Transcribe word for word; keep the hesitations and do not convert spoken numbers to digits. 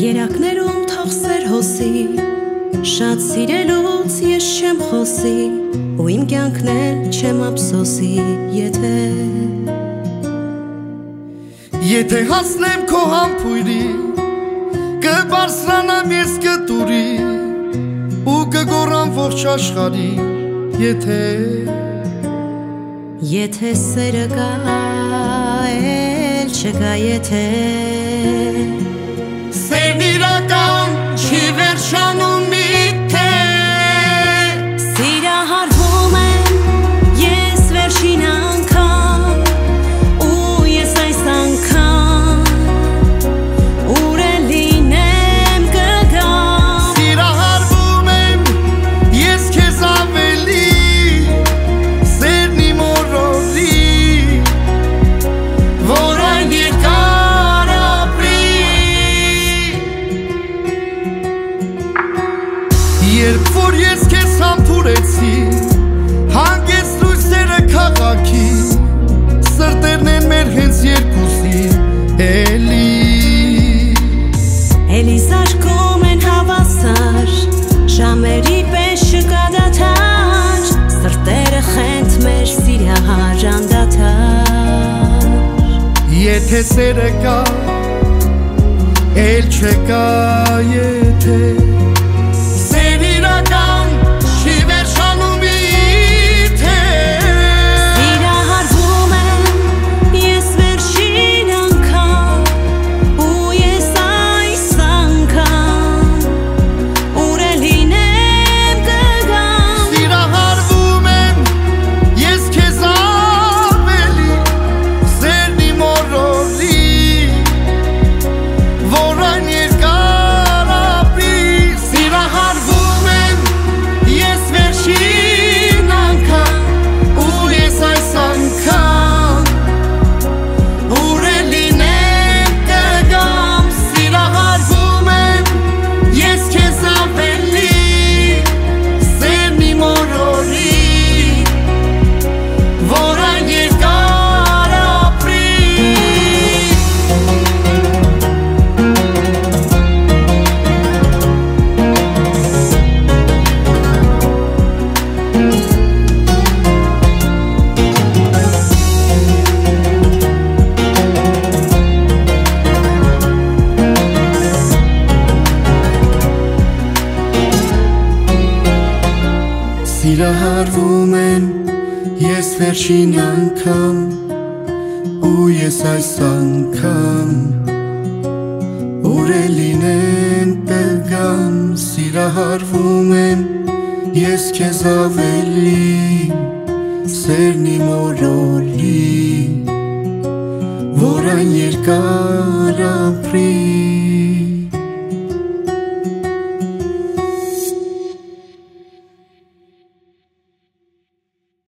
Երակներում թող սեր հոսի, շատ սիրելուց ես չեմ խոսի, ու իմ կյանքն էլ չեմ ափսոսի, եթե Եթե հասնեմ քո համբույրի, կբարձրանամ ես կտուրի, ու կգոռամ ողջ աշխարհի, եթե Եթե սերը կա, էլ չկա եթե Սերն իրական չի վերջանում միթե Սիրահարվում եմ ես վերջին անգամ ու ես այս անգամ ուր է լինեմ կգամ Սիրահարվում եմ ես քեզ ավելի Սերն իմ օրորի որ այն երկար ապրի Երբ որ ես քեզ համբուրեցի հանգեցրու սերը քաղաքի Սրտերն են մեր հենց երկուսի էլի Էլի զարկում են հավասար ժամերի պես չկա դադար Սրտերը խենթ մեր սիրահար անդադար Եթե սերը կա էլ չկա եթե Սեր իրական չի վերջանում իթե Սիրահարվում եմ ես վերջին անգամ ու ես այս անգամ ուր է լինեմ կգամ Սիրահարվում եմ ես քեզ ավելի Սերն իմ օրորի որ այն երկար ապրի Սիրահարվում եմ ես վերջին անգամ ու ես այս անգամ ուր է լինեմ կգամ Սիրահարվում եմ ես քեզ ավելի Սերն իմ օրորի որ այն երկար ապրի Սիրահարվում եմ ես վերջին անգամ ու ես այս անգամ ուր է լինեմ կգամ Սիրահարվում եմ ես քեզ ավելի Սերն իմ օրորի որ այն երկար ապրի